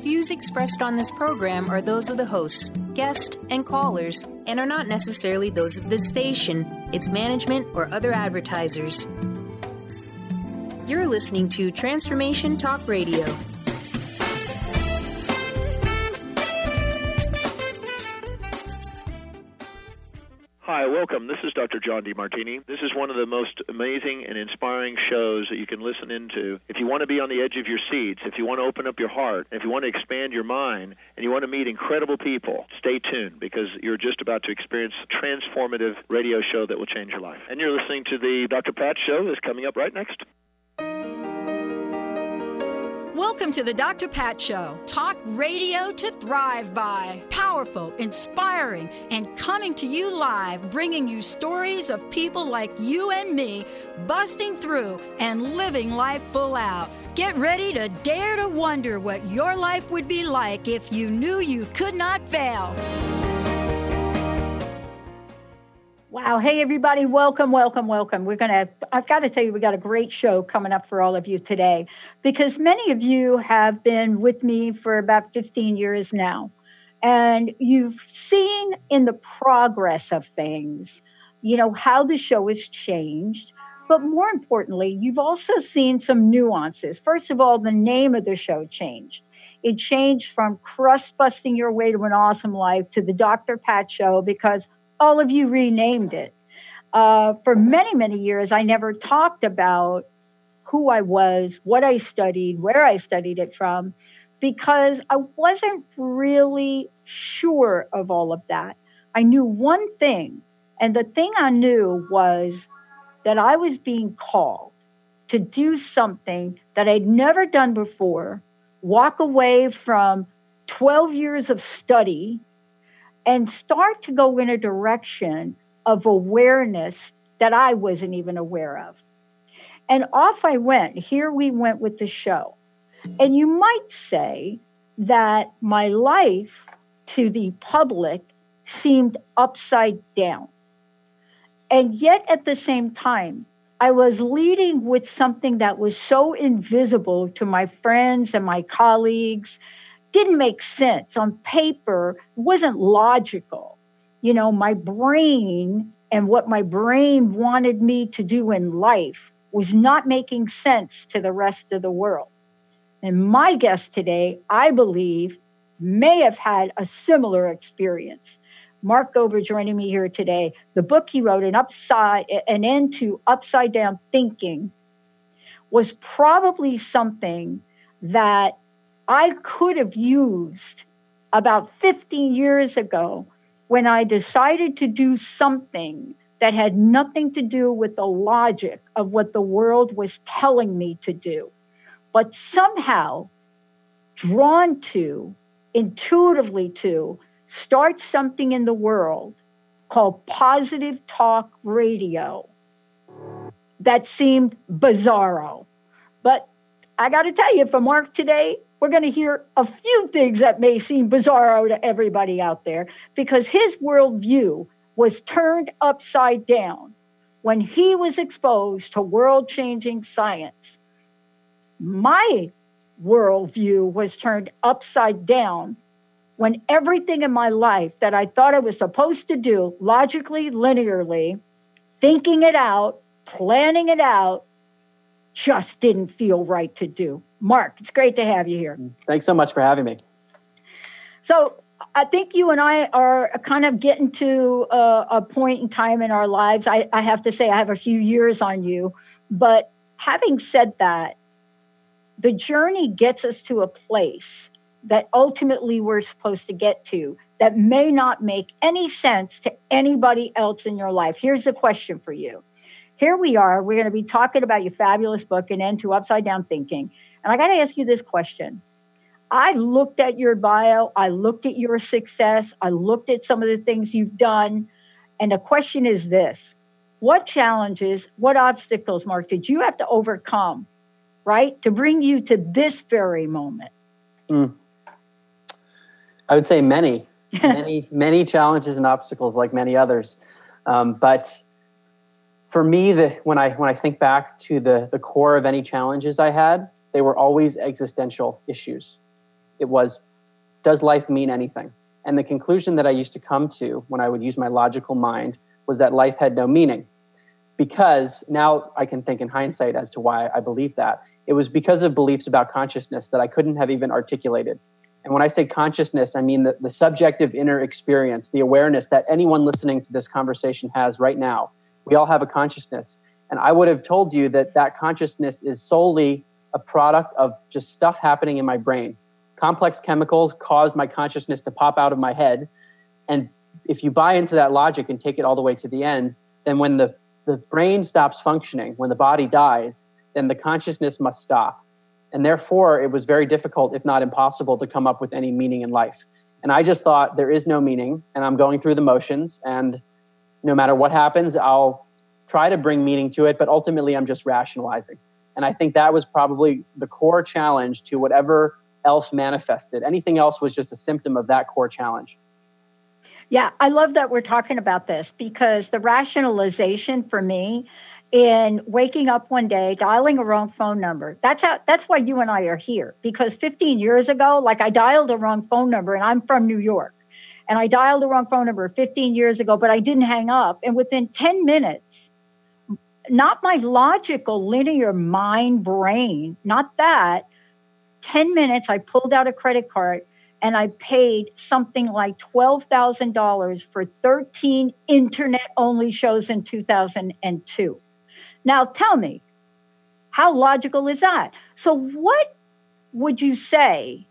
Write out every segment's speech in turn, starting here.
views expressed on this program are those of the hosts, guests, and callers, and are not necessarily those of this station, its management, or other advertisers. You're listening to Transformation Talk Radio. Hi, welcome. This is Dr. John Demartini. This is one of the most amazing and inspiring shows that you can listen into. If you want to be on the edge of your seats, if you want to open up your heart, if you want to expand your mind, and you want to meet incredible people, stay tuned because you're just about to experience a transformative radio show that will change your life. And you're listening to the Dr. Pat Show that's coming up right next. Welcome to the Dr. Pat Show. Talk radio to thrive by. Powerful, inspiring, and coming to you live, bringing you stories of people like you and me, busting through and living life full out. Get ready to dare to wonder what your life would be like if you knew you could not fail. Wow. Hey, everybody. Welcome. I've got to tell you, we got a great show coming up for all of you today because many of you have been with me for about 15 years now. And you've seen in the progress of things, how the show has changed. But more importantly, you've also seen some nuances. First of all, the name of the show changed. It changed from crust busting your way to an awesome life to the Dr. Pat Show because all of you renamed it. For many, many years, I never talked about who I was, what I studied, where I studied it from, because I wasn't really sure of all of that. I knew one thing, and the thing I knew was that I was being called to do something that I'd never done before, walk away from 12 years of study, and start to go in a direction of awareness that I wasn't even aware of. And off I went. Here we went with the show. And you might say that my life to the public seemed upside down. And yet at the same time, I was leading with something that was so invisible to my friends and my colleagues, didn't make sense on paper, wasn't logical. My brain and what my brain wanted me to do in life was not making sense to the rest of the world. And my guest today, I believe, may have had a similar experience. Mark Gober joining me here today. The book he wrote, An End to Upside Down Thinking, was probably something that I could have used about 15 years ago when I decided to do something that had nothing to do with the logic of what the world was telling me to do, but somehow drawn to, intuitively to, start something in the world called Positive Talk Radio that seemed bizarro. But I got to tell you, for Mark today, we're going to hear a few things that may seem bizarro to everybody out there because his worldview was turned upside down when he was exposed to world-changing science. My worldview was turned upside down when everything in my life that I thought I was supposed to do logically, linearly, thinking it out, planning it out, just didn't feel right to do. Mark, it's great to have you here. Thanks so much for having me. So I think you and I are kind of getting to a point in time in our lives. I have to say I have a few years on you. But having said that, the journey gets us to a place that ultimately we're supposed to get to that may not make any sense to anybody else in your life. Here's the question for you. Here we are. We're going to be talking about your fabulous book, An End to Upside Down Thinking. And I got to ask you this question. I looked at your bio. I looked at your success. I looked at some of the things you've done. And the question is this. What challenges, what obstacles, Mark, did you have to overcome, right, to bring you to this very moment? I would say many challenges and obstacles like many others. But for me, when I think back to the core of any challenges I had, they were always existential issues. It was, does life mean anything? And the conclusion that I used to come to when I would use my logical mind was that life had no meaning. Because now I can think in hindsight as to why I believed that. It was because of beliefs about consciousness that I couldn't have even articulated. And when I say consciousness, I mean the subjective inner experience, the awareness that anyone listening to this conversation has right now. We all have a consciousness. And I would have told you that that consciousness is solely a product of just stuff happening in my brain. Complex chemicals caused my consciousness to pop out of my head. And if you buy into that logic and take it all the way to the end, then when the brain stops functioning, when the body dies, then the consciousness must stop. And therefore, it was very difficult, if not impossible, to come up with any meaning in life. And I just thought, there is no meaning, and I'm going through the motions, and no matter what happens, I'll try to bring meaning to it, but ultimately I'm just rationalizing. And I think that was probably the core challenge to whatever else manifested. Anything else was just a symptom of that core challenge. Yeah, I love that we're talking about this, because the rationalization for me in waking up one day, dialing a wrong phone number, that's why you and I are here. Because 15 years ago, like, I dialed a wrong phone number, and I'm from New York, and I dialed the wrong phone number 15 years ago, but I didn't hang up. And within 10 minutes, not my logical linear mind brain, not that, 10 minutes, I pulled out a credit card and I paid something like $12,000 for 13 internet-only shows in 2002. Now, tell me, how logical is that? So what would you say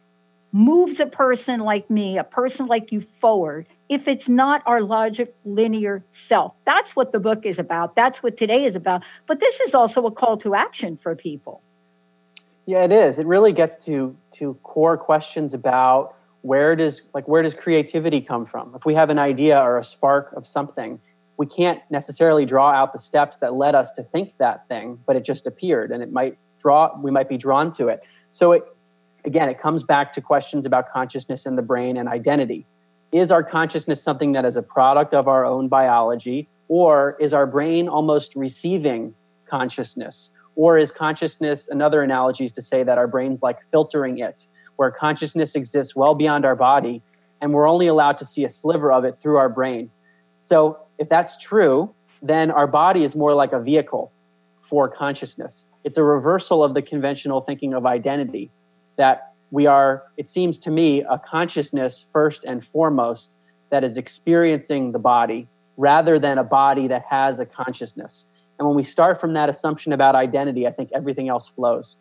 moves a person like me, a person like you, forward, if it's not our logic linear self? That's what the book is about. That's what today is about. But this is also a call to action for people. Yeah, it is. It really gets to core questions about where does creativity come from? If we have an idea or a spark of something, we can't necessarily draw out the steps that led us to think that thing, but it just appeared, and we might be drawn to it. So it comes back to questions about consciousness in the brain and identity. Is our consciousness something that is a product of our own biology, or is our brain almost receiving consciousness? Or is consciousness, another analogy is to say that our brain's like filtering it, where consciousness exists well beyond our body, and we're only allowed to see a sliver of it through our brain. So if that's true, then our body is more like a vehicle for consciousness. It's a reversal of the conventional thinking of identity, that we are, it seems to me, a consciousness first and foremost that is experiencing the body rather than a body that has a consciousness. And when we start from that assumption about identity, I think everything else flows.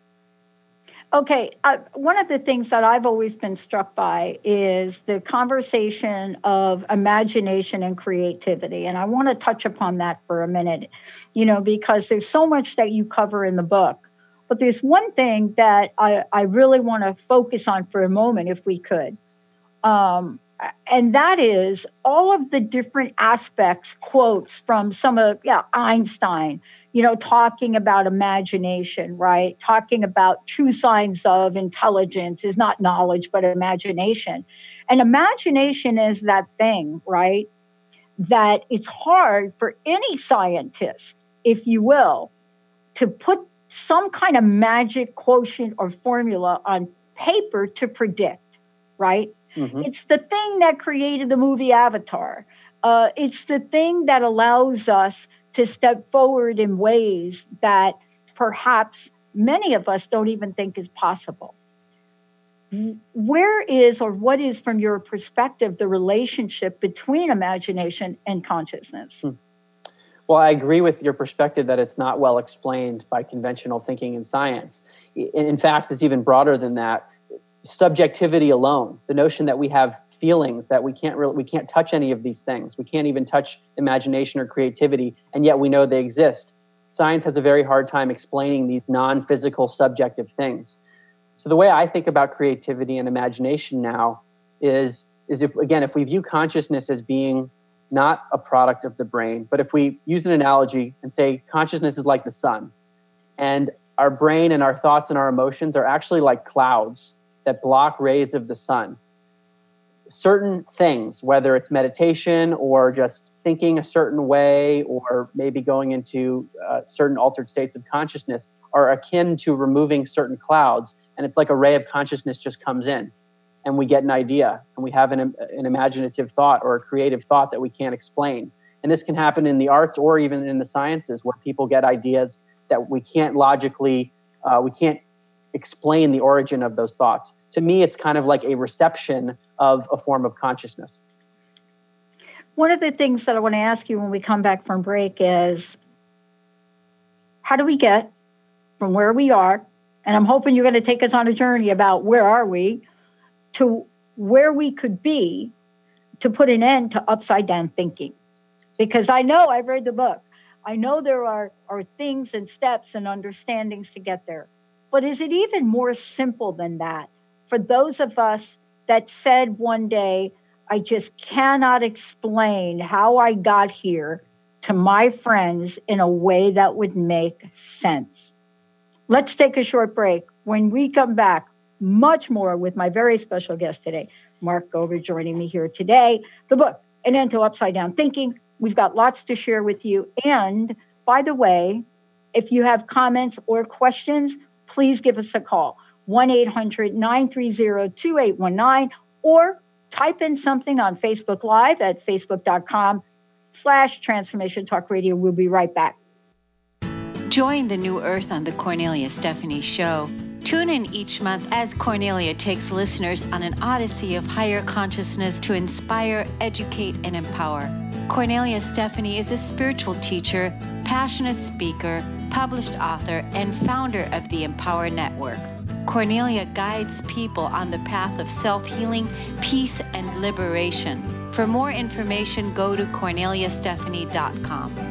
Okay. One of the things that I've always been struck by is the conversation of imagination and creativity. And I want to touch upon that for a minute, because there's so much that you cover in the book. But there's one thing that I really want to focus on for a moment, if we could. And that is all of the different aspects, quotes from some of Einstein, talking about imagination, right? Talking about true signs of intelligence is not knowledge, but imagination. And imagination is that thing, right? That it's hard for any scientist, if you will, to put some kind of magic quotient or formula on paper to predict, right? Mm-hmm. It's the thing that created the movie Avatar. It's the thing that allows us to step forward in ways that perhaps many of us don't even think is possible. Where is, or what is, from your perspective, the relationship between imagination and consciousness? Well, I agree with your perspective that it's not well explained by conventional thinking and science. In fact, it's even broader than that. Subjectivity alone, the notion that we have feelings, that we can't touch any of these things. We can't even touch imagination or creativity, and yet we know they exist. Science has a very hard time explaining these non-physical subjective things. So the way I think about creativity and imagination now is if we view consciousness as being not a product of the brain, but if we use an analogy and say consciousness is like the sun, and our brain and our thoughts and our emotions are actually like clouds that block rays of the sun. Certain things, whether it's meditation or just thinking a certain way or maybe going into certain altered states of consciousness, are akin to removing certain clouds and it's like a ray of consciousness just comes in, and we get an idea, and we have an imaginative thought or a creative thought that we can't explain. And this can happen in the arts or even in the sciences, where people get ideas that we can't logically, we can't explain the origin of those thoughts. To me, it's kind of like a reception of a form of consciousness. One of the things that I want to ask you when we come back from break is, how do we get from where we are, and I'm hoping you're going to take us on a journey about where are we, to where we could be, to put an end to upside down thinking? Because I know, I've read the book, I know there are things and steps and understandings to get there. But is it even more simple than that? For those of us that said one day, I just cannot explain how I got here to my friends in a way that would make sense. Let's take a short break. When we come back, much more with my very special guest today, Mark Gober, joining me here today. The book, An End to Upside Down Thinking. We've got lots to share with you. And by the way, if you have comments or questions, please give us a call, 1-800-930-2819, or type in something on Facebook Live at facebook.com/Transformation Talk Radio. We'll be right back. Join the New Earth on the Cornelia Stephanie Show. Tune in each month as Cornelia takes listeners on an odyssey of higher consciousness to inspire, educate, and empower. Cornelia Stephanie is a spiritual teacher, passionate speaker, published author, and founder of the Empower Network. Cornelia guides people on the path of self-healing, peace, and liberation. For more information, go to corneliastephanie.com.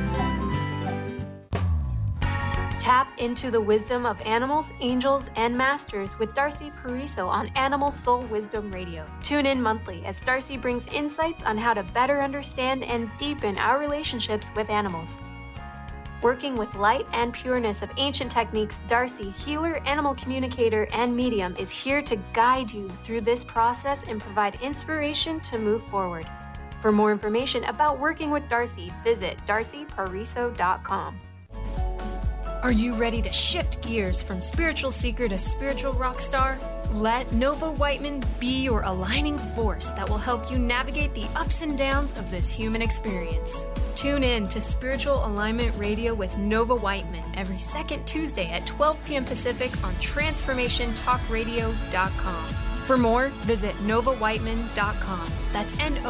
Tap into the wisdom of animals, angels, and masters with Darcy Pariso on Animal Soul Wisdom Radio. Tune in monthly as Darcy brings insights on how to better understand and deepen our relationships with animals. Working with light and pureness of ancient techniques, Darcy, healer, animal communicator, and medium, is here to guide you through this process and provide inspiration to move forward. For more information about working with Darcy, visit darcypariso.com. Are you ready to shift gears from spiritual seeker to spiritual rock star? Let Nova Whiteman be your aligning force that will help you navigate the ups and downs of this human experience. Tune in to Spiritual Alignment Radio with Nova Whiteman every second Tuesday at 12 p.m. Pacific on TransformationTalkRadio.com. For more, visit novawhiteman.com. That's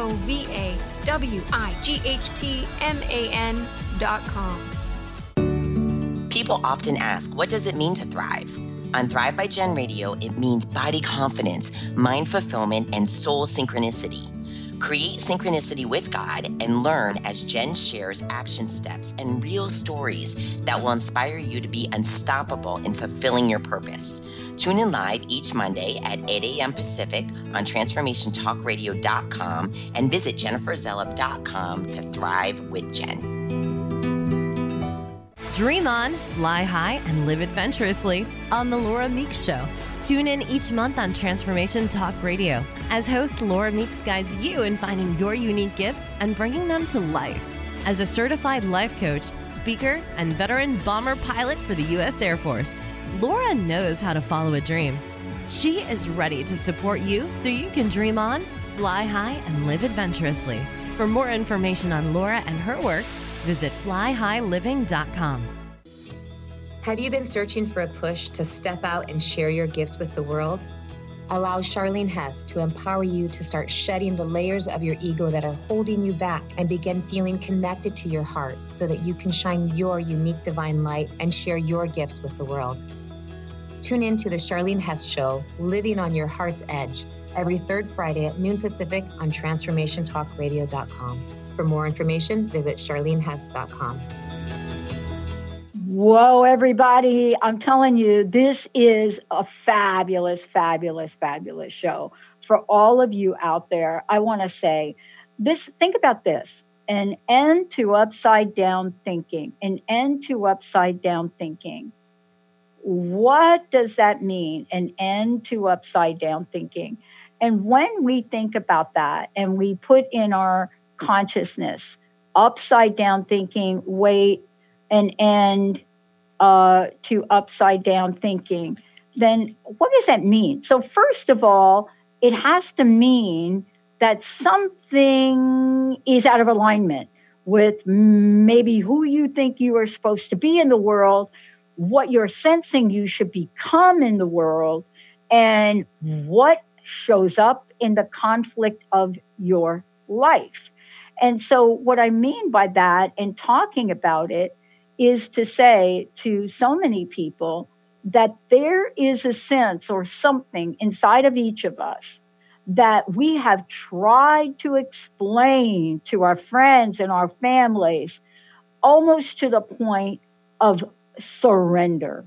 NOVAWIGHTMAN.com. People often ask, what does it mean to thrive? On Thrive by Jen Radio, it means body confidence, mind fulfillment, and soul synchronicity. Create synchronicity with God and learn as Jen shares action steps and real stories that will inspire you to be unstoppable in fulfilling your purpose. Tune in live each Monday at 8 a.m. Pacific on TransformationTalkRadio.com and visit JenniferZellup.com to thrive with Jen. Dream on, fly high, and live adventurously on The Laura Meeks Show. Tune in each month on Transformation Talk Radio as host Laura Meeks guides you in finding your unique gifts and bringing them to life. As a certified life coach, speaker, and veteran bomber pilot for the U.S. Air Force, Laura knows how to follow a dream. She is ready to support you so you can dream on, fly high, and live adventurously. For more information on Laura and her work, visit flyhighliving.com. Have you been searching for a push to step out and share your gifts with the world? Allow Charlene Hess to empower you to start shedding the layers of your ego that are holding you back and begin feeling connected to your heart so that you can shine your unique divine light and share your gifts with the world. Tune in to the Charlene Hess Show, Living on Your Heart's Edge, every third Friday at noon Pacific on TransformationTalkRadio.com. For more information, visit charlenehess.com. Whoa, everybody. I'm telling you, this is a fabulous, fabulous, fabulous show. For all of you out there, I want to say this, think about this, an end to upside down thinking, an end to upside down thinking. What does that mean, an end to upside down thinking? And when we think about that and we put in our consciousness, upside down thinking, wait, an end to upside down thinking. then what does that mean? So first of all, it has to mean that something is out of alignment with maybe who you think you are supposed to be in the world, what you're sensing you should become in the world, and what shows up in the conflict of your life. And so what I mean by that and talking about it is to say to so many people that there is a sense or something inside of each of us that we have tried to explain to our friends and our families almost to the point of surrender.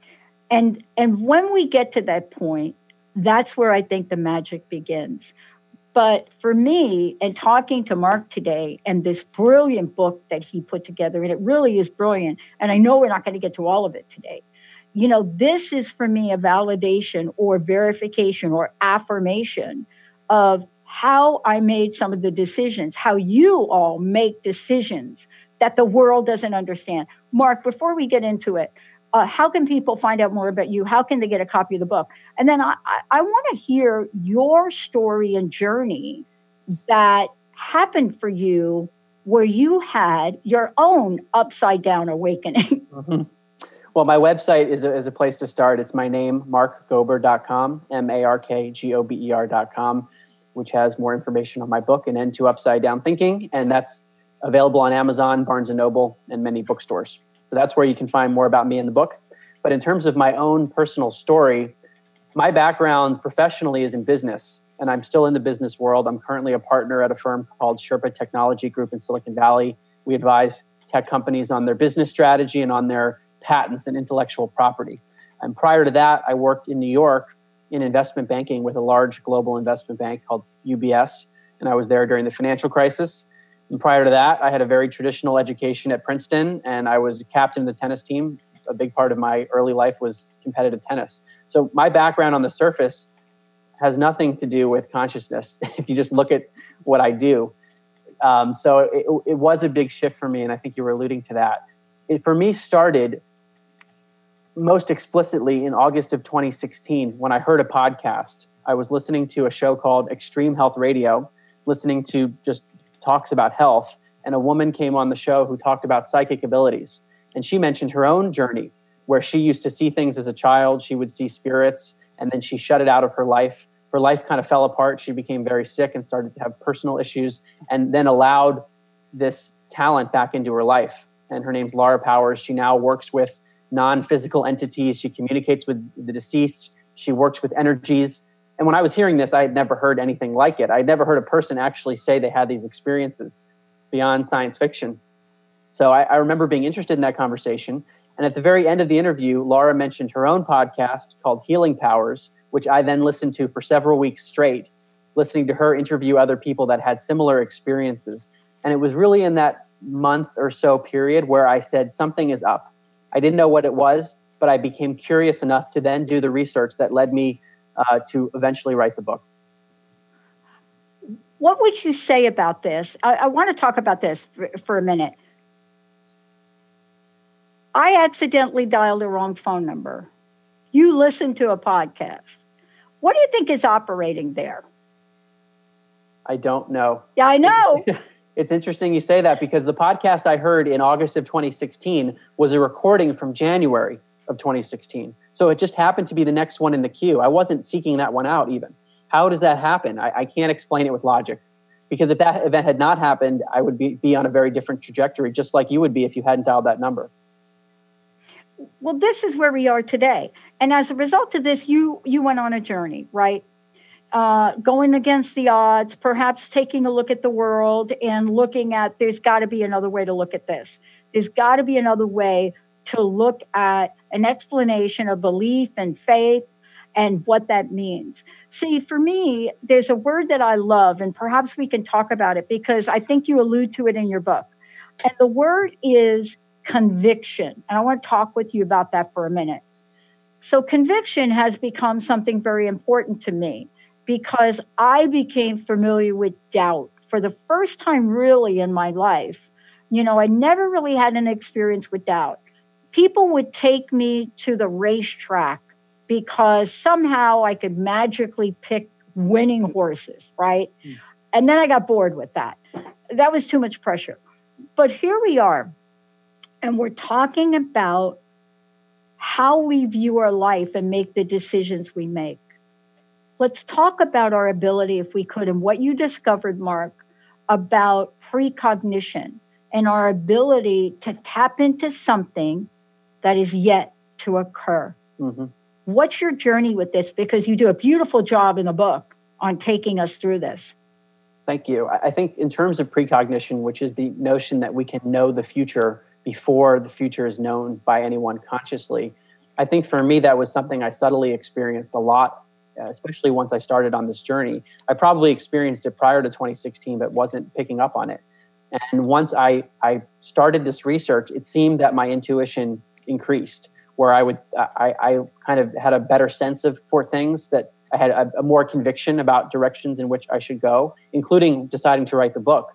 And when we get to that point, that's where I think the magic begins. But for me, and talking to Mark today and this brilliant book that he put together, and it really is brilliant, and I know we're not going to get to all of it today. You know, this is for me a validation or verification or affirmation of how I made some of the decisions, how you all make decisions that the world doesn't understand. Mark, before we get into it, how can people find out more about you? How can they get a copy of the book? And then I want to hear your story and journey that happened for you where you had your own upside down awakening. Mm-hmm. Well, my website is a place to start. It's my name, markgober.com, markgober.com, which has more information on my book and End to Upside Down Thinking. And that's available on Amazon, Barnes & Noble, and many bookstores. So that's where you can find more about me in the book. But in terms of my own personal story, my background professionally is in business, and I'm still in the business world. I'm currently a partner at a firm called Sherpa Technology Group in Silicon Valley. We advise tech companies on their business strategy and on their patents and intellectual property. And prior to that, I worked in New York in investment banking with a large global investment bank called UBS, and I was there during the financial crisis. And prior to that, I had a very traditional education at Princeton, and I was captain of the tennis team. A big part of my early life was competitive tennis. So my background on the surface has nothing to do with consciousness, if you just look at what I do. So it was a big shift for me, and I think you were alluding to that. It, for me, started most explicitly in August of 2016 when I heard a podcast. I was listening to a show called Extreme Health Radio, listening to just talks about health, and a woman came on the show who talked about psychic abilities. And she mentioned her own journey where she used to see things as a child. She would see spirits, and then she shut it out of her life. Her life kind of fell apart. She became very sick and started to have personal issues, and then allowed this talent back into her life. And her name's Laura Powers. She now works with non-physical entities. She communicates with the deceased. She works with energies. And when I was hearing this, I had never heard anything like it. I had never heard a person actually say they had these experiences beyond science fiction. So I remember being interested in that conversation. And at the very end of the interview, Laura mentioned her own podcast called Healing Powers, which I then listened to for several weeks straight, listening to her interview other people that had similar experiences. And it was really in that month or so period where I said, something is up. I didn't know what it was, but I became curious enough to then do the research that led me to eventually write the book. What would you say about this? I want to talk about this for a minute. I accidentally dialed the wrong phone number. You listened to a podcast. What do you think is operating there? I don't know. Yeah, I know. It's interesting you say that, because the podcast I heard in August of 2016 was a recording from January of 2016. So it just happened to be the next one in the queue. I wasn't seeking that one out even. How does that happen? I can't explain it with logic. Because if that event had not happened, I would be on a very different trajectory, just like you would be if you hadn't dialed that number. Well, this is where we are today. And as a result of this, you went on a journey, right? Going against the odds, perhaps taking a look at the world and looking at, there's got to be another way to look at this. There's got to be another way to look at an explanation of belief and faith and what that means. See, for me, there's a word that I love, and perhaps we can talk about it because I think you allude to it in your book. And the word is conviction. And I want to talk with you about that for a minute. So conviction has become something very important to me because I became familiar with doubt for the first time really in my life. You know, I never really had an experience with doubt. People would take me to the racetrack because somehow I could magically pick winning horses, right? And then I got bored with that. That was too much pressure. But here we are, and we're talking about how we view our life and make the decisions we make. Let's talk about our ability, if we could, and what you discovered, Mark, about precognition and our ability to tap into something that is yet to occur. Mm-hmm. What's your journey with this? Because you do a beautiful job in the book on taking us through this. Thank you. I think in terms of precognition, which is the notion that we can know the future before the future is known by anyone consciously, I think for me that was something I subtly experienced a lot, especially once I started on this journey. I probably experienced it prior to 2016, but wasn't picking up on it. And once I started this research, it seemed that my intuition increased, where I kind of had a better sense for things, that I had a more conviction about directions in which I should go, including deciding to write the book.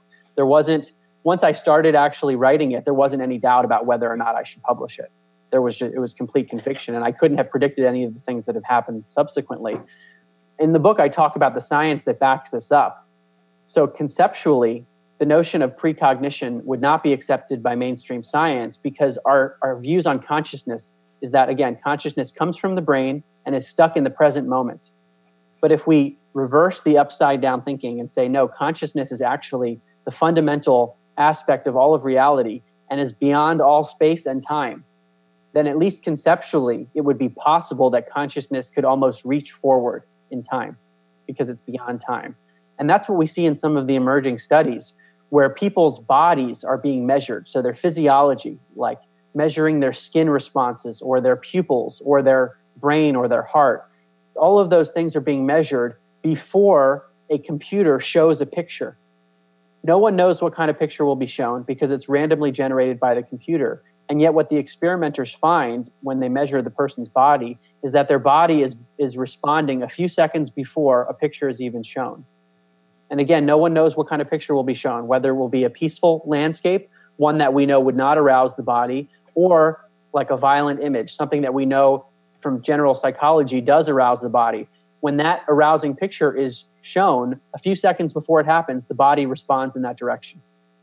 Once I started actually writing it, there wasn't any doubt about whether or not I should publish it. It was complete conviction, and I couldn't have predicted any of the things that have happened subsequently. In the book, I talk about the science that backs this up. So conceptually, the notion of precognition would not be accepted by mainstream science because our views on consciousness is that, again, consciousness comes from the brain and is stuck in the present moment. But if we reverse the upside down thinking and say, no, consciousness is actually the fundamental aspect of all of reality and is beyond all space and time, then at least conceptually, it would be possible that consciousness could almost reach forward in time because it's beyond time. And that's what we see in some of the emerging studies where people's bodies are being measured. So their physiology, like measuring their skin responses or their pupils or their brain or their heart, all of those things are being measured before a computer shows a picture. No one knows what kind of picture will be shown because it's randomly generated by the computer. And yet what the experimenters find when they measure the person's body is that their body is responding a few seconds before a picture is even shown. And again, no one knows what kind of picture will be shown, whether it will be a peaceful landscape, one that we know would not arouse the body, or like a violent image, something that we know from general psychology does arouse the body. When that arousing picture is shown, a few seconds before it happens, the body responds in that direction.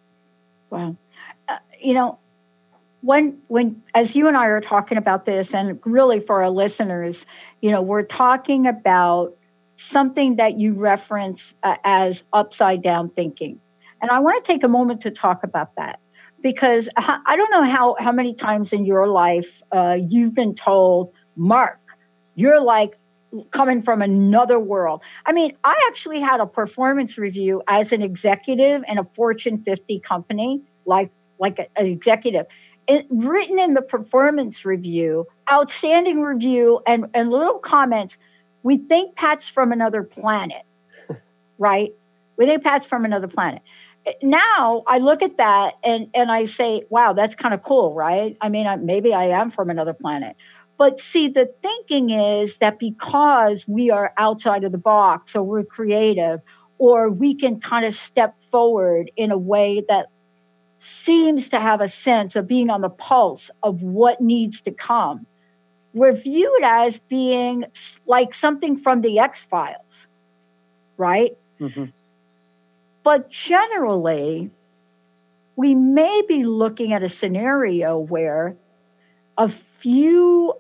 Wow. When as you and I are talking about this, and really for our listeners, we're talking about something that you reference as upside down thinking. And I want to take a moment to talk about that, because I don't know how many times in your life you've been told, Mark, you're like coming from another world. I mean, I actually had a performance review as an executive in a Fortune 50 company, like an executive. Written in the performance review, outstanding review, and little comments, we think Pat's from another planet, right? We think Pat's from another planet. Now I look at that and I say, wow, that's kind of cool, right? I mean, maybe I am from another planet. But see, the thinking is that because we are outside of the box, or we're creative, or we can kind of step forward in a way that seems to have a sense of being on the pulse of what needs to come, we're viewed as being like something from the X-Files, right? Mm-hmm. But generally, we may be looking at a scenario where a few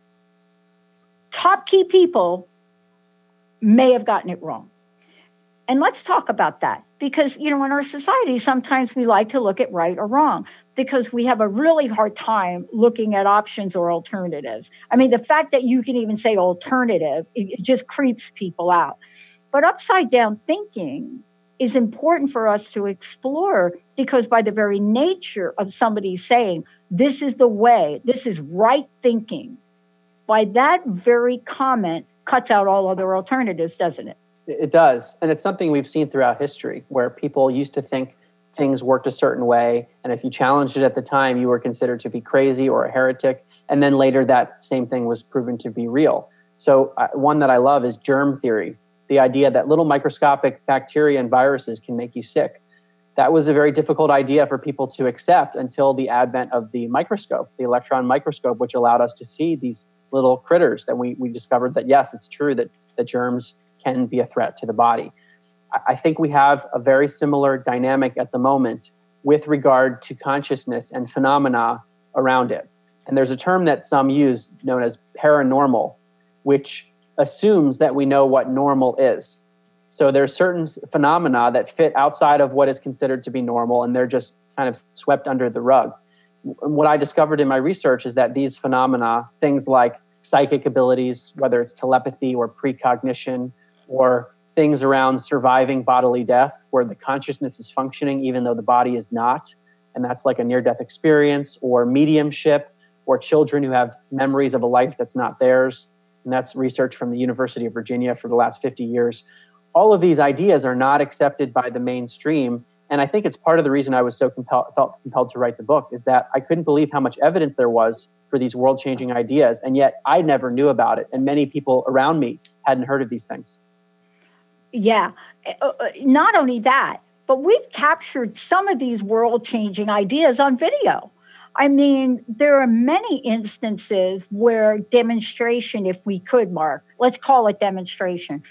top key people may have gotten it wrong. And let's talk about that. Because, in our society, sometimes we like to look at right or wrong because we have a really hard time looking at options or alternatives. I mean, the fact that you can even say alternative, it just creeps people out. But upside down thinking is important for us to explore, because by the very nature of somebody saying, this is the way, this is right thinking, by that very comment cuts out all other alternatives, doesn't it? It does. And it's something we've seen throughout history where people used to think things worked a certain way. And if you challenged it at the time, you were considered to be crazy or a heretic. And then later that same thing was proven to be real. So one that I love is germ theory, the idea that little microscopic bacteria and viruses can make you sick. That was a very difficult idea for people to accept until the advent of the microscope, the electron microscope, which allowed us to see these little critters that we discovered that, yes, it's true that germs can be a threat to the body. I think we have a very similar dynamic at the moment with regard to consciousness and phenomena around it. And there's a term that some use known as paranormal, which assumes that we know what normal is. So there's certain phenomena that fit outside of what is considered to be normal, and they're just kind of swept under the rug. What I discovered in my research is that these phenomena, things like psychic abilities, whether it's telepathy or precognition, or things around surviving bodily death, where the consciousness is functioning even though the body is not, and that's like a near-death experience, or mediumship, or children who have memories of a life that's not theirs, and that's research from the University of Virginia for the last 50 years. All of these ideas are not accepted by the mainstream, and I think it's part of the reason I was so felt compelled to write the book, is that I couldn't believe how much evidence there was for these world-changing ideas, and yet I never knew about it, and many people around me hadn't heard of these things. Yeah, not only that, but we've captured some of these world-changing ideas on video. I mean, there are many instances where demonstration, if we could, Mark, let's call it demonstration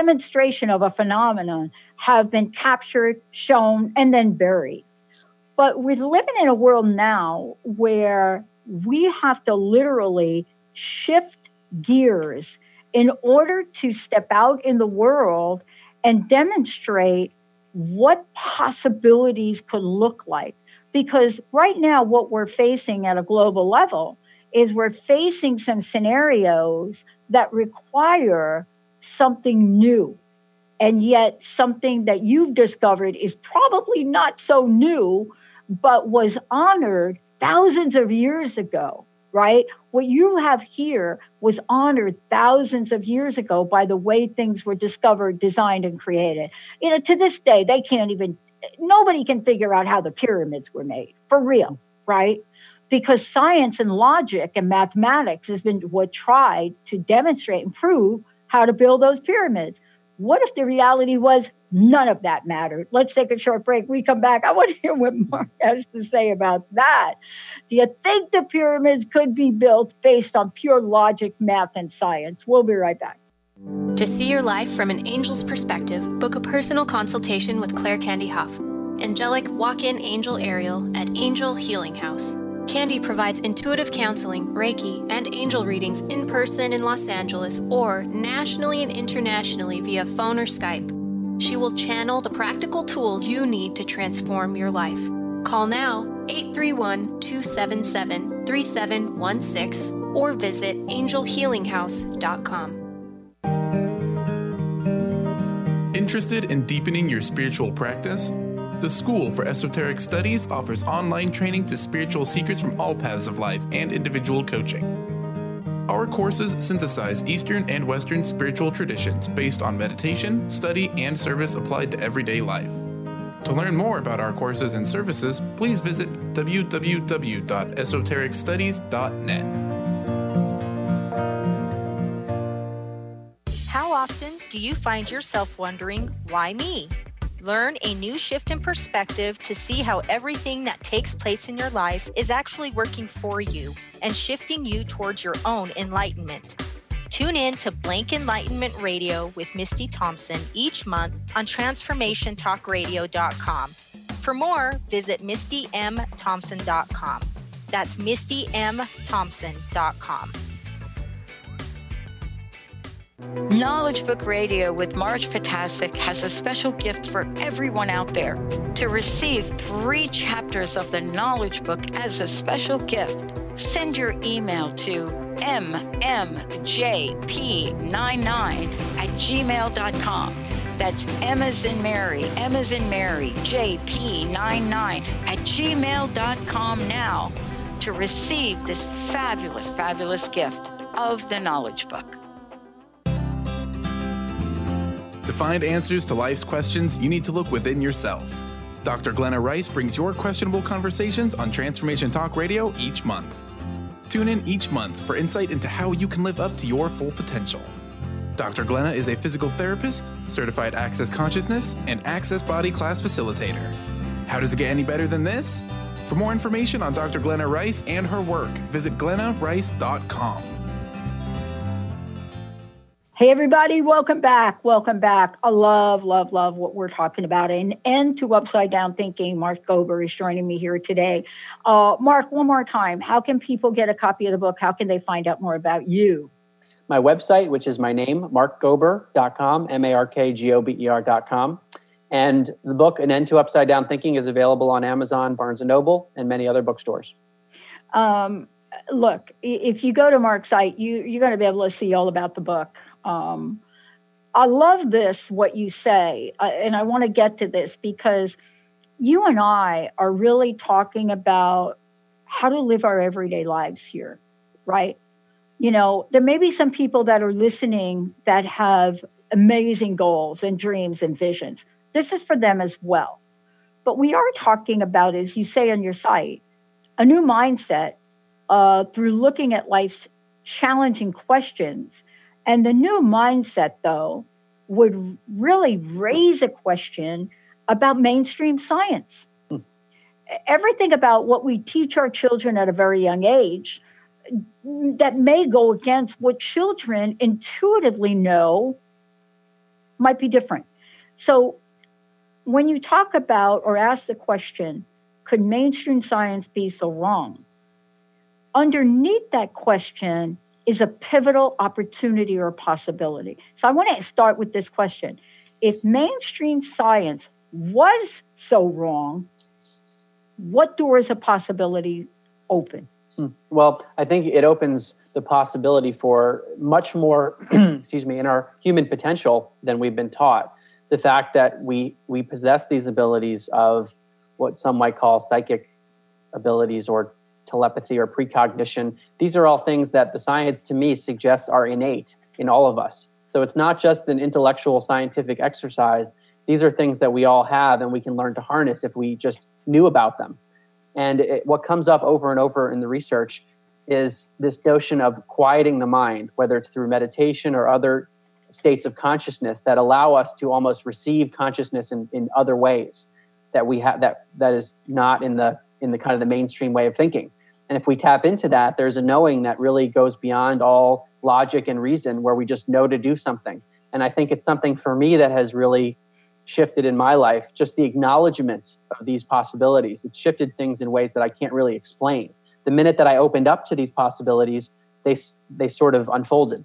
of a phenomenon have been captured, shown, and then buried. But we're living in a world now where we have to literally shift gears in order to step out in the world and demonstrate what possibilities could look like. Because right now, what we're facing at a global level is we're facing some scenarios that require something new. And yet something that you've discovered is probably not so new, but was honored thousands of years ago, right? What you have here was honored thousands of years ago by the way things were discovered, designed, and created. You know, to this day, nobody can figure out how the pyramids were made, for real, right? Because science and logic and mathematics has been what tried to demonstrate and prove how to build those pyramids. What if the reality was none of that mattered? Let's take a short break. We come back. I want to hear what Mark has to say about that. Do you think the pyramids could be built based on pure logic, math, and science? We'll be right back. To see your life from an angel's perspective, book a personal consultation with Claire Candy Huff, angelic walk-in angel Ariel at Angel Healing House. Candy provides intuitive counseling, Reiki, and angel readings in person in Los Angeles or nationally and internationally via phone or Skype. She will channel the practical tools you need to transform your life. Call now 831-277-3716 or visit angelhealinghouse.com. Interested in deepening your spiritual practice? The School for Esoteric Studies offers online training to spiritual seekers from all paths of life and individual coaching. Our courses synthesize Eastern and Western spiritual traditions based on meditation, study, and service applied to everyday life. To learn more about our courses and services, please visit www.esotericstudies.net. How often do you find yourself wondering, why me? Learn a new shift in perspective to see how everything that takes place in your life is actually working for you and shifting you towards your own enlightenment. Tune in to Blank Enlightenment Radio with Misty Thompson each month on TransformationTalkRadio.com. For more, visit MistyMThompson.com. That's MistyMThompson.com. Knowledge Book Radio with Marge Potasic has a special gift for everyone out there. To receive 3 chapters of the Knowledge Book as a special gift, send your email to mmjp99@gmail.com. That's M as in Mary, JP99@gmail.com now to receive this fabulous, fabulous gift of the Knowledge Book. To find answers to life's questions, you need to look within yourself. Dr. Glenna Rice brings your questionable conversations on Transformation Talk Radio each month. Tune in each month for insight into how you can live up to your full potential. Dr. Glenna is a physical therapist, certified Access Consciousness, and Access Body Class Facilitator. How does it get any better than this? For more information on Dr. Glenna Rice and her work, visit glennarice.com. Hey, everybody, welcome back. Welcome back. I love what we're talking about. And End to Upside Down Thinking. Mark Gober is joining me here today. Mark, one more time, how can people get a copy of the book? How can they find out more about you? My website, which is my name, markgober.com, markgober.com. And the book, An End to Upside Down Thinking, is available on Amazon, Barnes & Noble, and many other bookstores. Look, if you go to Mark's site, you're going to be able to see all about the book. I love this, what you say, and I want to get to this because you and I are really talking about how to live our everyday lives here, right? You know, there may be some people that are listening that have amazing goals and dreams and visions. This is for them as well. But we are talking about, as you say on your site, a new mindset through looking at life's challenging questions. And the new mindset, though, would really raise a question about mainstream science. Everything about what we teach our children at a very young age that may go against what children intuitively know might be different. So when you talk about or ask the question, could mainstream science be so wrong? Underneath that question is a pivotal opportunity or possibility. So I want to start with this question. If mainstream science was so wrong, what doors of possibility open? Well, I think it opens the possibility for much more, in our human potential than we've been taught. The fact that we possess these abilities of what some might call psychic abilities or telepathy or precognition. These are all things that the science to me suggests are innate in all of us. So it's not just an intellectual scientific exercise. These are things that we all have and we can learn to harness if we just knew about them. And what comes up over and over in the research is this notion of quieting the mind, whether it's through meditation or other states of consciousness that allow us to almost receive consciousness in other ways that we have that is not in the kind of the mainstream way of thinking. And if we tap into that, there's a knowing that really goes beyond all logic and reason, where we just know to do something. And I think it's something for me that has really shifted in my life, just the acknowledgement of these possibilities. It shifted things in ways that I can't really explain. The minute that I opened up to these possibilities, they sort of unfolded.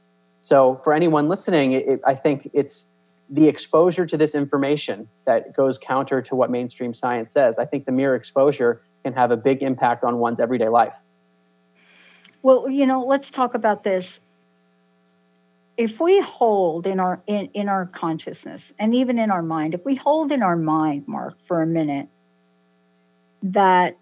So for anyone listening, I think it's the exposure to this information that goes counter to what mainstream science says. I think the mere exposure can have a big impact on one's everyday life. Well, let's talk about this. If we hold in our consciousness and even in our mind, if we hold in our mind, Mark, for a minute, that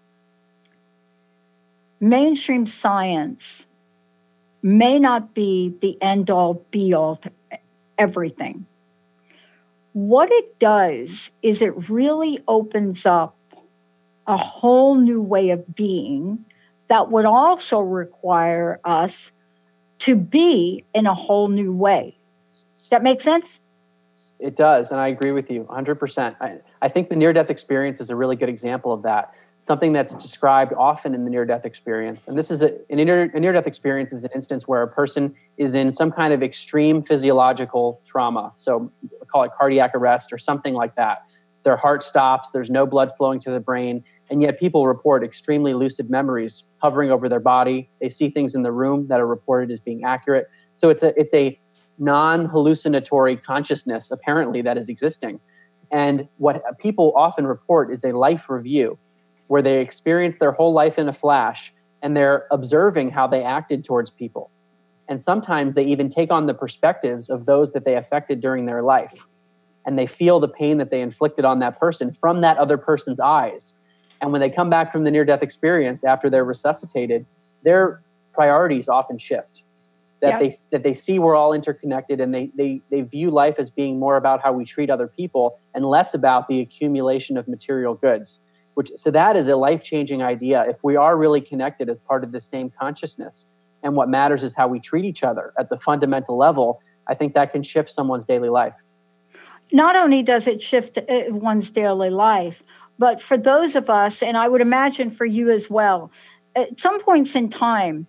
mainstream science may not be the end-all, be-all to everything. What it does is it really opens up a whole new way of being that would also require us to be in a whole new way. That makes sense? It does, and I agree with you 100%. I think the near-death experience is a really good example of that. Something that's described often in the near-death experience. And this is a near-death experience is an instance where a person is in some kind of extreme physiological trauma. So we call it cardiac arrest or something like that. Their heart stops, there's no blood flowing to the brain, and yet people report extremely lucid memories hovering over their body. They see things in the room that are reported as being accurate. So it's a non-hallucinatory consciousness, apparently, that is existing. And what people often report is a life review, where they experience their whole life in a flash, and they're observing how they acted towards people. And sometimes they even take on the perspectives of those that they affected during their life. And they feel the pain that they inflicted on that person from that other person's eyes. And when they come back from the near-death experience after they're resuscitated, their priorities often shift. That they see we're all interconnected, and they view life as being more about how we treat other people and less about the accumulation of material goods. So that is a life-changing idea. If we are really connected as part of the same consciousness, and what matters is how we treat each other at the fundamental level, I think that can shift someone's daily life. Not only does it shift one's daily life, but for those of us, and I would imagine for you as well, at some points in time,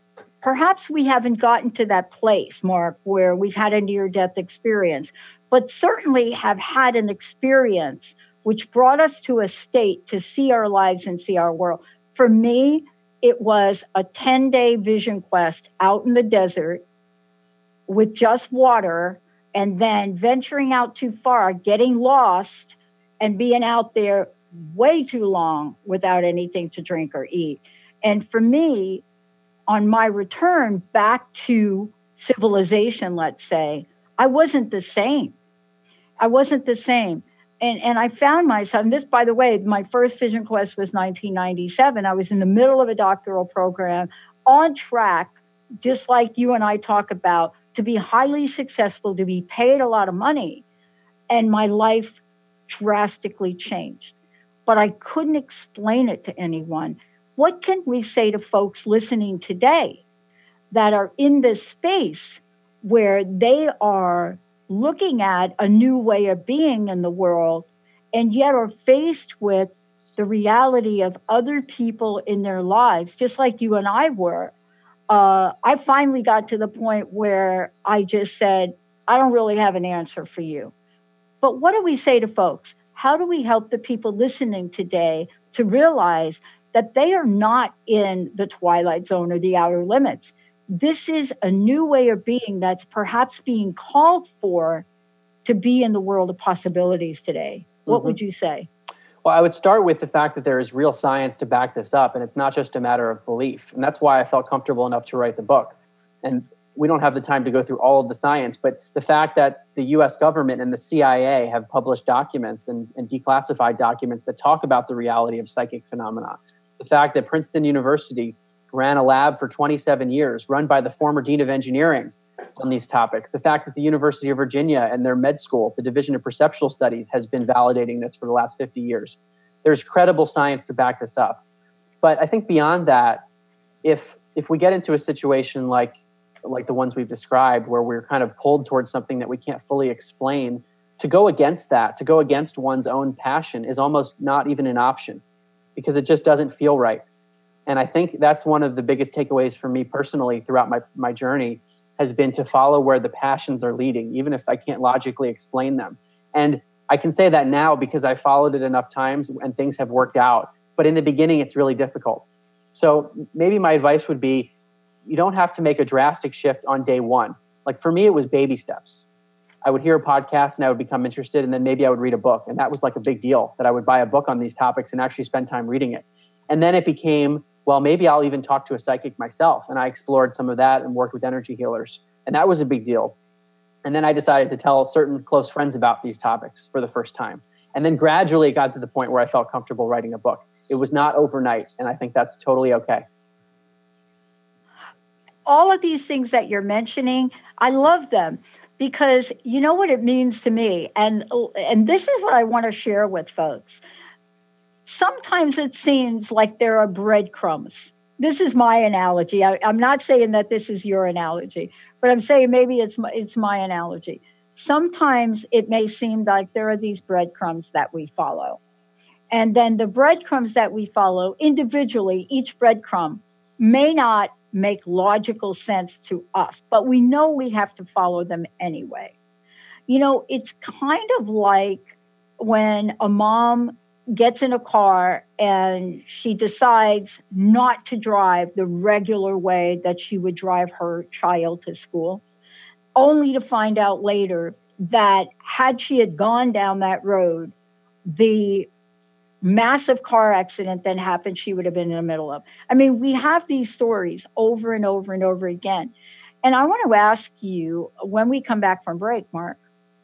Perhaps we haven't gotten to that place, Mark, where we've had a near-death experience, but certainly have had an experience which brought us to a state to see our lives and see our world. For me, it was a 10-day vision quest out in the desert with just water, and then venturing out too far, getting lost, and being out there way too long without anything to drink or eat. And for me, on my return back to civilization, let's say, I wasn't the same. And I found myself, and this, by the way, my first vision quest was 1997. I was in the middle of a doctoral program, on track, just like you and I talk about, to be highly successful, to be paid a lot of money. And my life drastically changed. But I couldn't explain it to anyone. What can we say to folks listening today that are in this space where they are looking at a new way of being in the world and yet are faced with the reality of other people in their lives, just like you and I were? I finally got to the point where I just said, I don't really have an answer for you. But what do we say to folks? How do we help the people listening today to realize that they are not in the twilight zone or the outer limits? This is a new way of being that's perhaps being called for to be in the world of possibilities today. What would you say? Well, I would start with the fact that there is real science to back this up, and it's not just a matter of belief. And that's why I felt comfortable enough to write the book. And we don't have the time to go through all of the science, but the fact that the US government and the CIA have published documents and declassified documents that talk about the reality of psychic phenomena. The fact that Princeton University ran a lab for 27 years, run by the former dean of engineering on these topics. The fact that the University of Virginia and their med school, the Division of Perceptual Studies, has been validating this for the last 50 years. There's credible science to back this up. But I think beyond that, if we get into a situation like the ones we've described, where we're kind of pulled towards something that we can't fully explain, to go against that, to go against one's own passion is almost not even an option, because it just doesn't feel right. And I think that's one of the biggest takeaways for me personally throughout my journey, has been to follow where the passions are leading, even if I can't logically explain them. And I can say that now because I followed it enough times and things have worked out. But in the beginning, it's really difficult. So maybe my advice would be, you don't have to make a drastic shift on day one. Like for me, it was baby steps. I would hear a podcast and I would become interested, and then maybe I would read a book. And that was like a big deal, that I would buy a book on these topics and actually spend time reading it. And then it became, well, maybe I'll even talk to a psychic myself. And I explored some of that and worked with energy healers. And that was a big deal. And then I decided to tell certain close friends about these topics for the first time. And then gradually it got to the point where I felt comfortable writing a book. It was not overnight. And I think that's totally okay. All of these things that you're mentioning, I love them because you know what it means to me. And this is what I want to share with folks. Sometimes it seems like there are breadcrumbs. This is my analogy. I'm not saying that this is your analogy, but I'm saying maybe it's my analogy. Sometimes it may seem like there are these breadcrumbs that we follow. And then the breadcrumbs that we follow individually, each breadcrumb may not make logical sense to us, but we know we have to follow them anyway. You know, it's kind of like when a mom gets in a car and she decides not to drive the regular way that she would drive her child to school, only to find out later that had she had gone down that road, the massive car accident that happened, she would have been in the middle of. I mean, we have these stories over and over and over again. And I want to ask you, when we come back from break, Mark,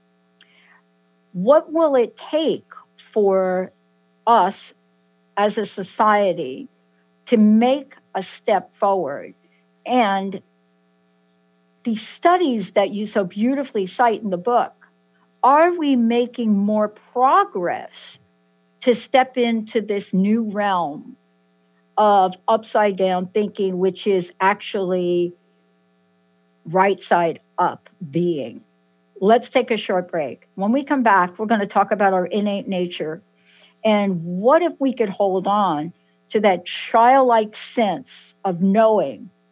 what will it take for us as a society to make a step forward? And the studies that you so beautifully cite in the book, are we making more progress to step into this new realm of upside down thinking, which is actually right side up being? Let's take a short break. When we come back, we're going to talk about our innate nature. And what if we could hold on to that childlike sense of knowing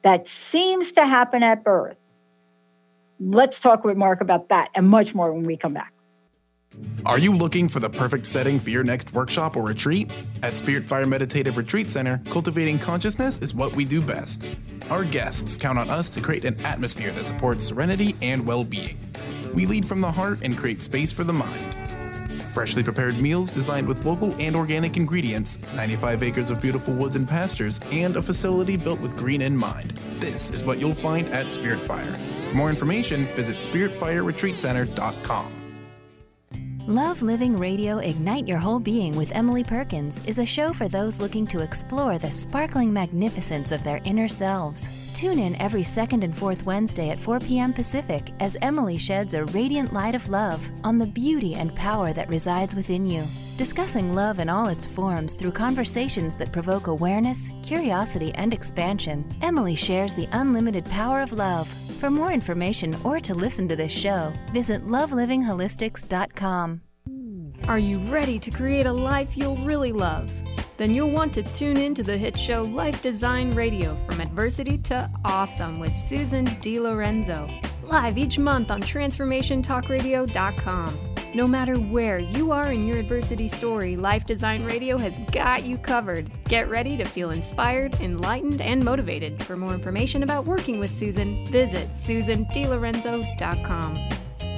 that seems to happen at birth. Let's talk with Mark about that and much more when we come back. Are you looking for the perfect setting for your next workshop or retreat? At Spiritfire Meditative Retreat Center, cultivating consciousness is what we do best. Our guests count on us to create an atmosphere that supports serenity and well-being. We lead from the heart and create space for the mind. Freshly prepared meals designed with local and organic ingredients, 95 acres of beautiful woods and pastures, and a facility built with green in mind. This is what you'll find at Spiritfire. For more information, visit spiritfireretreatcenter.com. Love Living Radio Ignite Your Whole Being with Emily Perkins is a show for those looking to explore the sparkling magnificence of their inner selves. Tune in every second and fourth Wednesday at 4 p.m. Pacific as Emily sheds a radiant light of love on the beauty and power that resides within you. Discussing love in all its forms through conversations that provoke awareness, curiosity, and expansion, Emily shares the unlimited power of love. For more information or to listen to this show, visit lovelivingholistics.com. Are you ready to create a life you'll really love? Then you'll want to tune in to the hit show Life Design Radio, From Adversity to Awesome with Susan DiLorenzo, live each month on TransformationTalkRadio.com. No matter where you are in your adversity story, Life Design Radio has got you covered. Get ready to feel inspired, enlightened, and motivated. For more information about working with Susan, visit SusanDiLorenzo.com.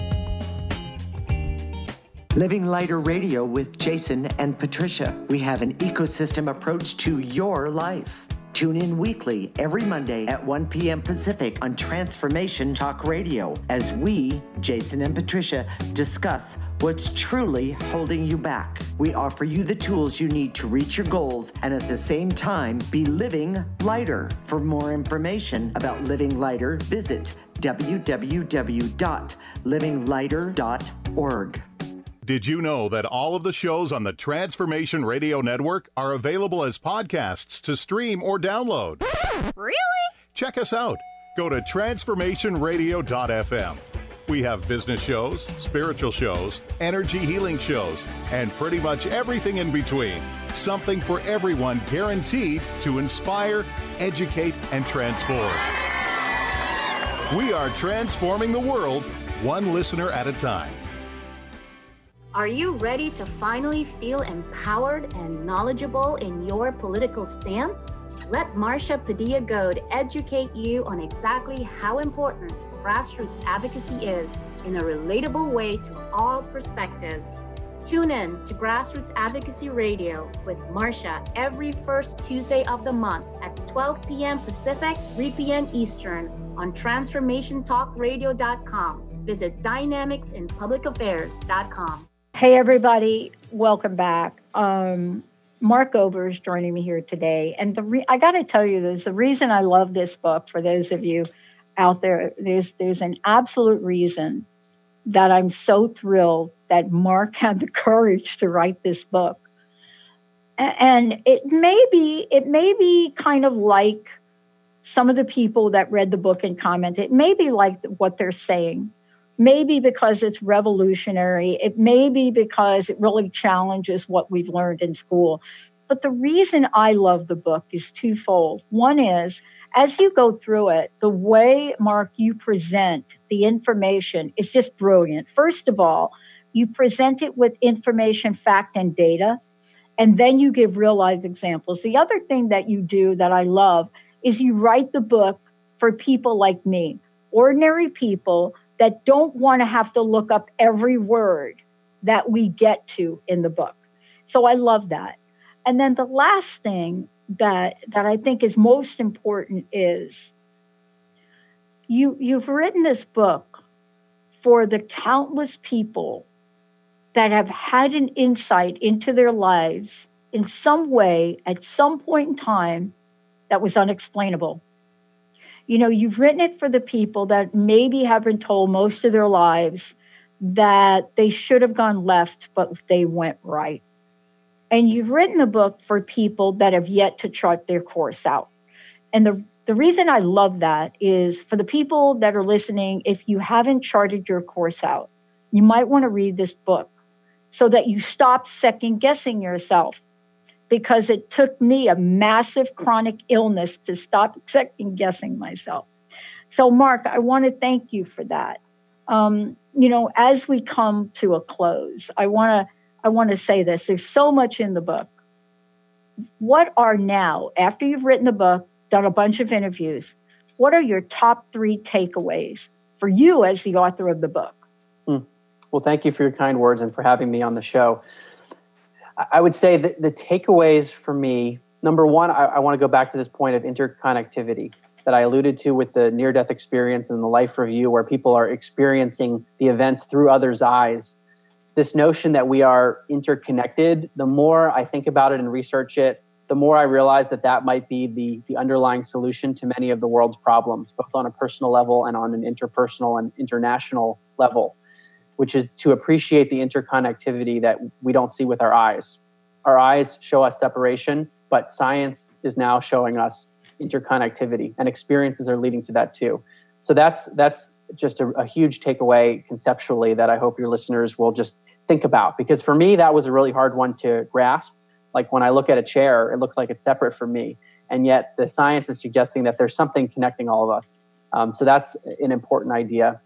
Living Lighter Radio with Jason and Patricia. We have an ecosystem approach to your life. Tune in weekly every Monday at 1 p.m. Pacific on Transformation Talk Radio as we, Jason and Patricia, discuss what's truly holding you back. We offer you the tools you need to reach your goals and at the same time be living lighter. For more information about Living Lighter, visit www.livinglighter.org. Did you know that all of the shows on the Transformation Radio Network are available as podcasts to stream or download? Really? Check us out. Go to transformationradio.fm. We have business shows, spiritual shows, energy healing shows, and pretty much everything in between. Something for everyone, guaranteed to inspire, educate, and transform. We are transforming the world, one listener at a time. Are you ready to finally feel empowered and knowledgeable in your political stance? Let Marsha Padilla-Goad educate you on exactly how important grassroots advocacy is in a relatable way to all perspectives. Tune in to Grassroots Advocacy Radio with Marsha every first Tuesday of the month at 12 p.m. Pacific, 3 p.m. Eastern on TransformationTalkRadio.com. Visit DynamicsInPublicAffairs.com. Hey, everybody. Welcome back. Mark Ober is joining me here today. And I got to tell you, there's the reason I love this book. For those of you out there, there's an absolute reason that I'm so thrilled that Mark had the courage to write this book. And it may be kind of like some of the people that read the book and commented. It may be like what they're saying. Maybe because it's revolutionary. It may be because it really challenges what we've learned in school. But the reason I love the book is twofold. One is, as you go through it, the way, Mark, you present the information is just brilliant. First of all, you present it with information, fact, and data, and then you give real-life examples. The other thing that you do that I love is you write the book for people like me, ordinary people that don't want to have to look up every word that we get to in the book. So I love that. And then the last thing that I think is most important is you've written this book for the countless people that have had an insight into their lives in some way at some point in time that was unexplainable. You know, you've written it for the people that maybe have been told most of their lives that they should have gone left, but they went right. And you've written the book for people that have yet to chart their course out. And the reason I love that is for the people that are listening, if you haven't charted your course out, you might want to read this book so that you stop second guessing yourself. because it took me a massive chronic illness to stop second guessing myself. So, Mark, I want to thank you for that. As we come to a close, I want to say this. There's so much in the book. What are now, after you've written the book, done a bunch of interviews, what are your top 3 takeaways for you as the author of the book? Well, thank you for your kind words and for having me on the show. I would say that the takeaways for me, number one, I want to go back to this point of interconnectivity that I alluded to with the near-death experience and the life review, where people are experiencing the events through others' eyes. This notion that we are interconnected, the more I think about it and research it, the more I realize that might be the underlying solution to many of the world's problems, both on a personal level and on an interpersonal and international level, which is to appreciate the interconnectivity that we don't see with our eyes. Our eyes show us separation, but science is now showing us interconnectivity, and experiences are leading to that too. So that's just a huge takeaway conceptually that I hope your listeners will just think about, because for me, that was a really hard one to grasp. Like when I look at a chair, it looks like it's separate from me. And yet the science is suggesting that there's something connecting all of us. So that's an important idea.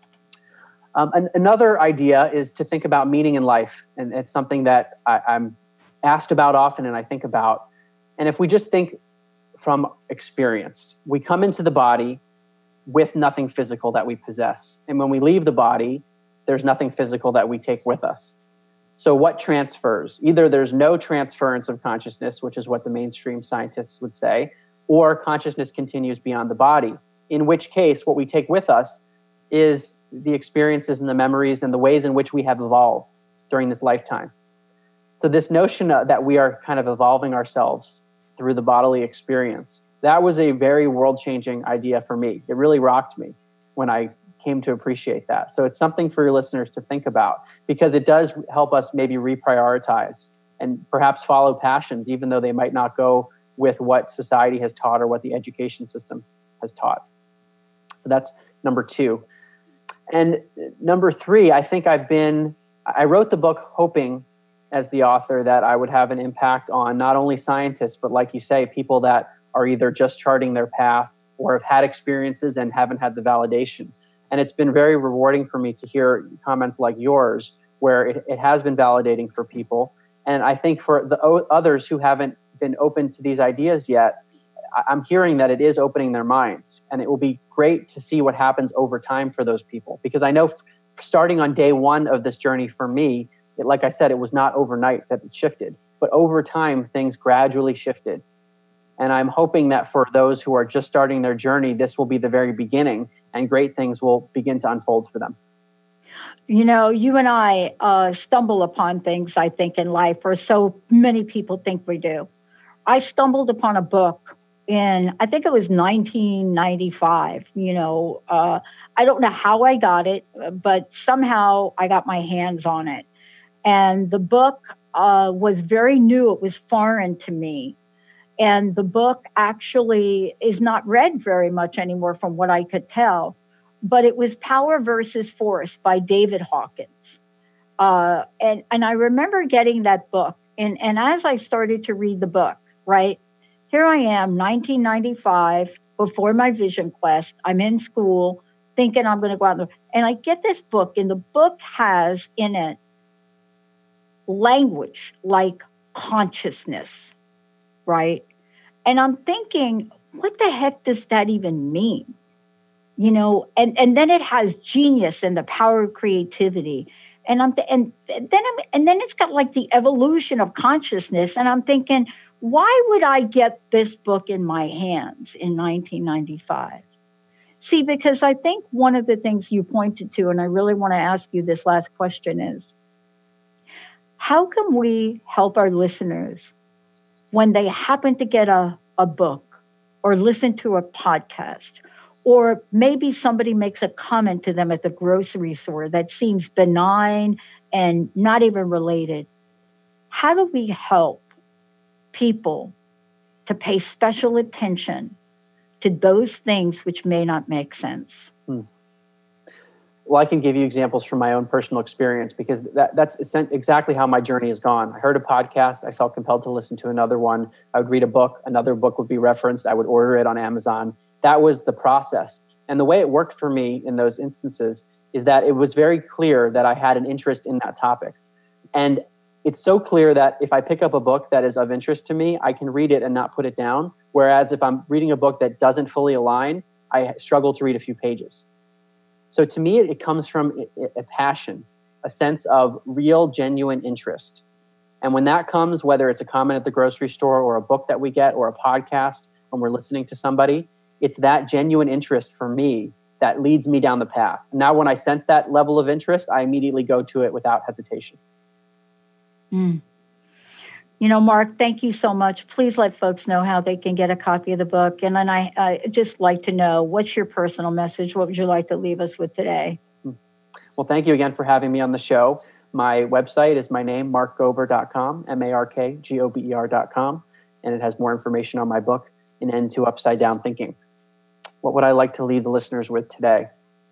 Another idea is to think about meaning in life. And it's something that I'm asked about often and I think about. And if we just think from experience, we come into the body with nothing physical that we possess. And when we leave the body, there's nothing physical that we take with us. So what transfers? Either there's no transference of consciousness, which is what the mainstream scientists would say, or consciousness continues beyond the body, in which case what we take with us is the experiences and the memories and the ways in which we have evolved during this lifetime. So this notion that we are kind of evolving ourselves through the bodily experience, that was a very world-changing idea for me. It really rocked me when I came to appreciate that. So it's something for your listeners to think about, because it does help us maybe reprioritize and perhaps follow passions, even though they might not go with what society has taught or what the education system has taught. So that's number 2. And number 3, I think I wrote the book hoping as the author that I would have an impact on not only scientists, but like you say, people that are either just charting their path or have had experiences and haven't had the validation. And it's been very rewarding for me to hear comments like yours, where it has been validating for people. And I think for the others who haven't been open to these ideas yet, I'm hearing that it is opening their minds. And it will be great to see what happens over time for those people. Because I know starting on day 1 of this journey for me, like I said, it was not overnight that it shifted. But over time, things gradually shifted. And I'm hoping that for those who are just starting their journey, this will be the very beginning and great things will begin to unfold for them. You know, you and I stumble upon things, I think, in life, or so many people think we do. I stumbled upon a book in, I think it was 1995. I don't know how I got it, but somehow I got my hands on it. And the book was very new. It was foreign to me. And the book actually is not read very much anymore from what I could tell. But it was Power versus Force by David Hawkins. And I remember getting that book. And as I started to read the book, right, here I am, 1995, before my vision quest. I'm in school thinking I'm going to go out and I get this book. And the book has in it language like consciousness, right? And I'm thinking, what the heck does that even mean? And then it has genius and the power of creativity. And then it's got like the evolution of consciousness. And I'm thinking, why would I get this book in my hands in 1995? See, because I think one of the things you pointed to, and I really want to ask you this last question is, how can we help our listeners when they happen to get a book or listen to a podcast, or maybe somebody makes a comment to them at the grocery store that seems benign and not even related? How do we help people to pay special attention to those things which may not make sense? Well, I can give you examples from my own personal experience because that's exactly how my journey has gone. I heard a podcast. I felt compelled to listen to another one. I would read a book. Another book would be referenced. I would order it on Amazon. That was the process. And the way it worked for me in those instances is that it was very clear that I had an interest in that topic. And it's so clear that if I pick up a book that is of interest to me, I can read it and not put it down. Whereas if I'm reading a book that doesn't fully align, I struggle to read a few pages. So to me, it comes from a passion, a sense of real, genuine interest. And when that comes, whether it's a comment at the grocery store or a book that we get or a podcast when we're listening to somebody, it's that genuine interest for me that leads me down the path. Now, when I sense that level of interest, I immediately go to it without hesitation. You know, Mark, thank you so much. Please let folks know how they can get a copy of the book. And then I just like to know, what's your personal message? What would you like to leave us with today? Well, thank you again for having me on the show. My website is my name, markgober.com, markgober.com, and it has more information on my book, An End to Upside Down Thinking. What would I like to leave the listeners with today?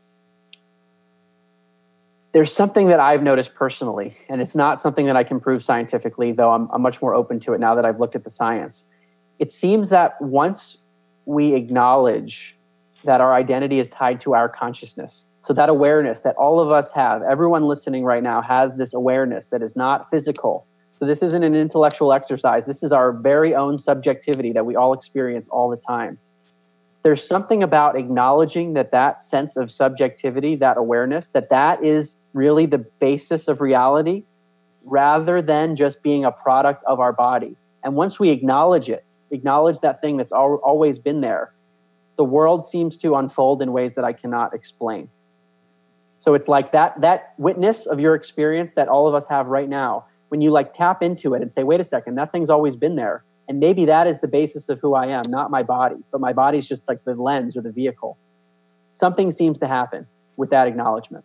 There's something that I've noticed personally, and it's not something that I can prove scientifically, though I'm much more open to it now that I've looked at the science. It seems that once we acknowledge that our identity is tied to our consciousness, so that awareness that all of us have, everyone listening right now has this awareness that is not physical. So this isn't an intellectual exercise. This is our very own subjectivity that we all experience all the time. There's something about acknowledging that sense of subjectivity, that awareness, that is really the basis of reality rather than just being a product of our body. And once we acknowledge it, acknowledge that thing that's always been there, the world seems to unfold in ways that I cannot explain. So it's like that witness of your experience that all of us have right now, when you tap into it and say, wait a second, that thing's always been there. And maybe that is the basis of who I am, not my body, but my body's just like the lens or the vehicle. Something seems to happen with that acknowledgement.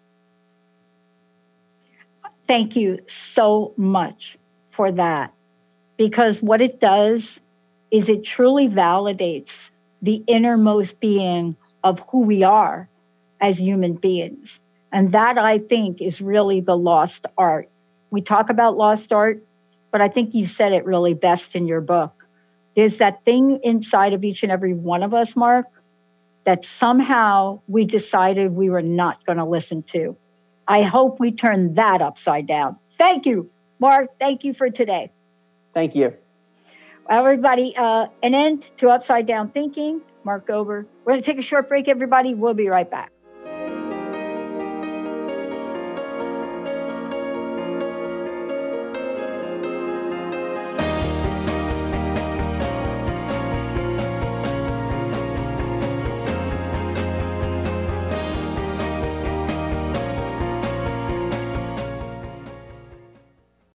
Thank you so much for that. Because what it does is it truly validates the innermost being of who we are as human beings. And that, I think, is really the lost art. We talk about lost art, but I think you said it really best in your book. There's that thing inside of each and every one of us, Mark, that somehow we decided we were not going to listen to. I hope we turn that upside down. Thank you, Mark. Thank you for today. Thank you. Everybody, an end to Upside Down Thinking. Mark Gober. We're going to take a short break, everybody. We'll be right back.